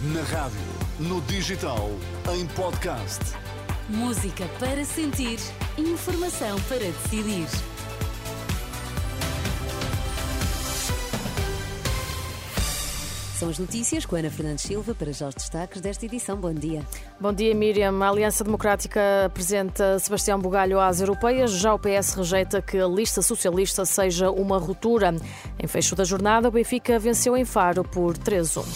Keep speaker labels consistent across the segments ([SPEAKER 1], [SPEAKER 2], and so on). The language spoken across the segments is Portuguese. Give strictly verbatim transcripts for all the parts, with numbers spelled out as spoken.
[SPEAKER 1] Na rádio, no digital, em podcast.
[SPEAKER 2] Música para sentir, informação para decidir. São as notícias com Ana Fernandes Silva para já os destaques desta edição. Bom dia.
[SPEAKER 3] Bom dia, Miriam. A Aliança Democrática apresenta Sebastião Bugalho às europeias. Já o P S rejeita que a lista socialista seja uma ruptura. Em fecho da jornada, o Benfica venceu em Faro por três a um.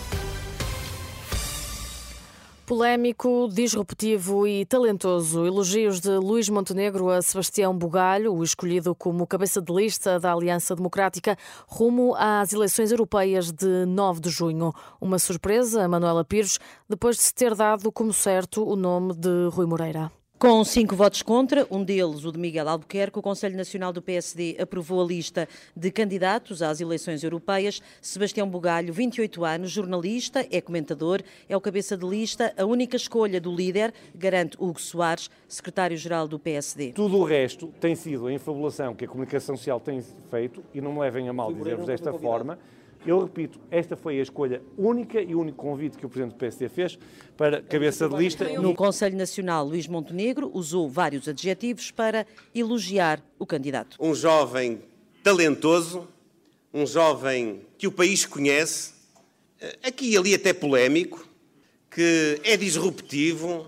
[SPEAKER 3] Polémico, disruptivo e talentoso. Elogios de Luís Montenegro a Sebastião Bugalho, o escolhido como cabeça de lista da Aliança Democrática, rumo às eleições europeias de nove de junho. Uma surpresa a Manuela Pires, depois de se ter dado como certo o nome de Rui Moreira.
[SPEAKER 4] Com cinco votos contra, um deles, o de Miguel Albuquerque, o Conselho Nacional do P S D aprovou a lista de candidatos às eleições europeias. Sebastião Bugalho, vinte e oito anos, jornalista, é comentador, é o cabeça de lista, a única escolha do líder, garante Hugo Soares, secretário-geral do P S D.
[SPEAKER 5] Tudo o resto tem sido a infabulação que a comunicação social tem feito, e não me levem a mal dizer-vos desta forma. Eu repito, esta foi a escolha única e o único convite que o Presidente do P S D fez para cabeça de lista.
[SPEAKER 4] No Conselho Nacional, Luís Montenegro usou vários adjetivos para elogiar o candidato.
[SPEAKER 6] Um jovem talentoso, um jovem que o país conhece, aqui e ali até polémico, que é disruptivo,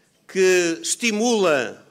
[SPEAKER 6] que estimula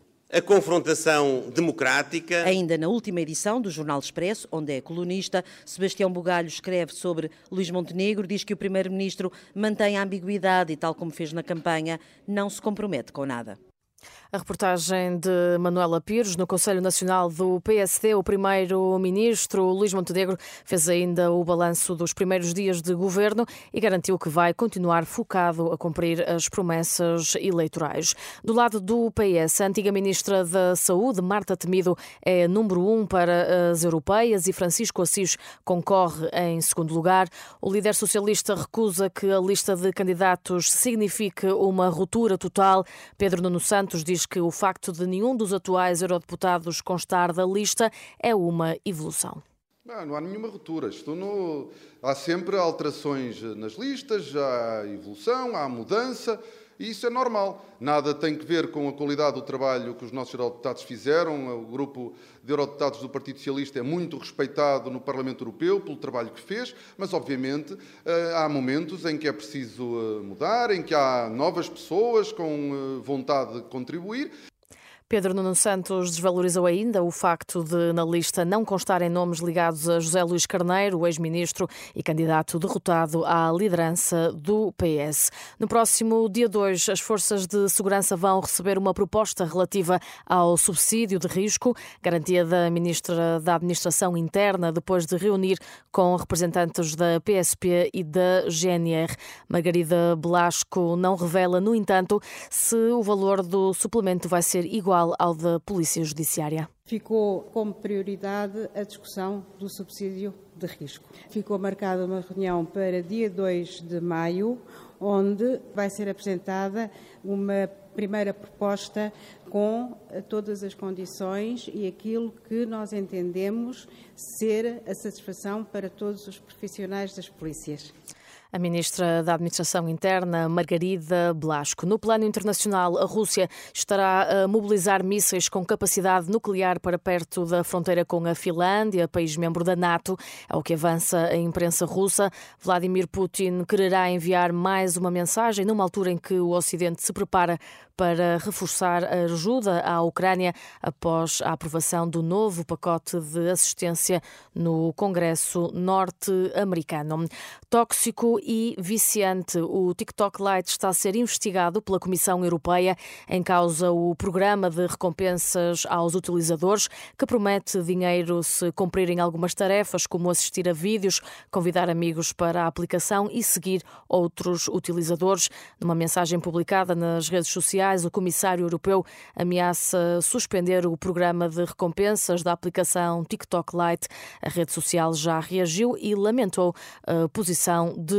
[SPEAKER 6] a confrontação democrática.
[SPEAKER 4] Ainda na última edição do Jornal Expresso, onde é colunista, Sebastião Bugalho escreve sobre Luís Montenegro, diz que o Primeiro-Ministro mantém a ambiguidade e, tal como fez na campanha, não se compromete com nada.
[SPEAKER 3] A reportagem de Manuela Pires. No Conselho Nacional do P S D, o primeiro-ministro Luís Montenegro fez ainda o balanço dos primeiros dias de governo e garantiu que vai continuar focado a cumprir as promessas eleitorais. Do lado do P S, a antiga ministra da Saúde, Marta Temido, é número um para as europeias e Francisco Assis concorre em segundo lugar. O líder socialista recusa que a lista de candidatos signifique uma ruptura total. Pedro Nuno Santos diz que o facto de nenhum dos atuais eurodeputados constar da lista é uma evolução.
[SPEAKER 7] Não, não há nenhuma ruptura. Estou no... Há sempre alterações nas listas, há evolução, há mudança, e isso é normal. Nada tem que ver com a qualidade do trabalho que os nossos eurodeputados fizeram. O grupo de eurodeputados do Partido Socialista é muito respeitado no Parlamento Europeu pelo trabalho que fez, mas, obviamente, há momentos em que é preciso mudar, em que há novas pessoas com vontade de contribuir.
[SPEAKER 3] Pedro Nuno Santos desvalorizou ainda o facto de, na lista, não constarem nomes ligados a José Luís Carneiro, o ex-ministro e candidato derrotado à liderança do P S. No próximo dia dois, as forças de segurança vão receber uma proposta relativa ao subsídio de risco, garantia da ministra da Administração Interna, depois de reunir com representantes da P S P e da G N R. Margarida Blasco não revela, no entanto, se o valor do suplemento vai ser igual ao da Polícia Judiciária.
[SPEAKER 8] Ficou como prioridade a discussão do subsídio de risco. Ficou marcada uma reunião para dia dois de maio, onde vai ser apresentada uma primeira proposta com todas as condições e aquilo que nós entendemos ser a satisfação para todos os profissionais das polícias.
[SPEAKER 3] A ministra da Administração Interna, Margarida Blasco. No plano internacional, a Rússia estará a mobilizar mísseis com capacidade nuclear para perto da fronteira com a Finlândia, país membro da NATO. É o que avança a imprensa russa. Vladimir Putin quererá enviar mais uma mensagem numa altura em que o Ocidente se prepara para reforçar a ajuda à Ucrânia após a aprovação do novo pacote de assistência no Congresso norte-americano. Tóxico e viciante, o TikTok Lite está a ser investigado pela Comissão Europeia. Em causa o programa de recompensas aos utilizadores, que promete dinheiro se cumprirem algumas tarefas, como assistir a vídeos, convidar amigos para a aplicação e seguir outros utilizadores. Numa mensagem publicada nas redes sociais, o Comissário Europeu ameaça suspender o programa de recompensas da aplicação TikTok Lite. A rede social já reagiu e lamentou a posição de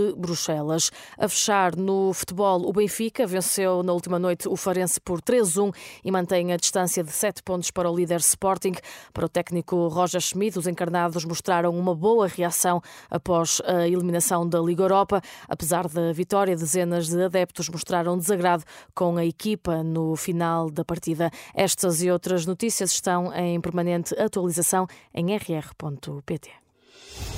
[SPEAKER 3] de Bruxelas. A fechar no futebol, o Benfica venceu na última noite o Farense por três a um e mantém a distância de sete pontos para o líder Sporting. Para o técnico Roger Schmidt, os encarnados mostraram uma boa reação após a eliminação da Liga Europa. Apesar da vitória, dezenas de adeptos mostraram desagrado com a equipa no final da partida. Estas e outras notícias estão em permanente atualização em r r ponto p t.